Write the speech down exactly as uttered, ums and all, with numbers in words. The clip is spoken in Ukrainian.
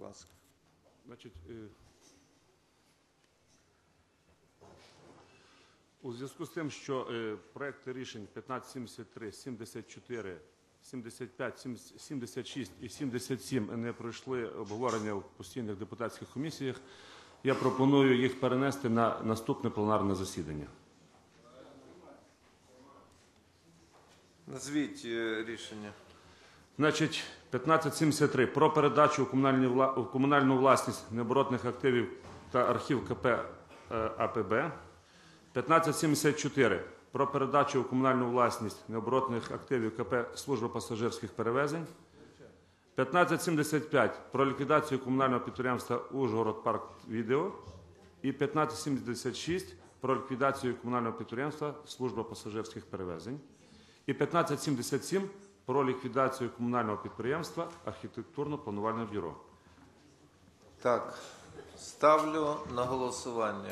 ласка. Значить, у зв'язку з тим, що проекти рішень п'ятнадцять сімдесят три, сімдесят чотири, сімдесят п'ять, сімдесят шість і сімдесят сім не пройшли обговорення в постійних депутатських комісіях, я пропоную їх перенести на наступне пленарне засідання. Назвіть рішення. Значить, п'ятнадцять сімдесят три про передачу у комунальну власність необоротних активів та архів КП АПБ. п'ятнадцять сімдесят чотири про передачу у комунальну власність необоротних активів КП «Служба пасажирських перевезень». п'ятнадцять сімдесят п'ять про ліквідацію комунального підприємства «Ужгород-Парк-Відео». І п'ятнадцять сімдесят шість про ліквідацію комунального підприємства «Служба пасажирських перевезень». І п'ятнадцять сімдесят сім про ліквідацію комунального підприємства «Архітектурно-планувальне бюро». Так, ставлю на голосування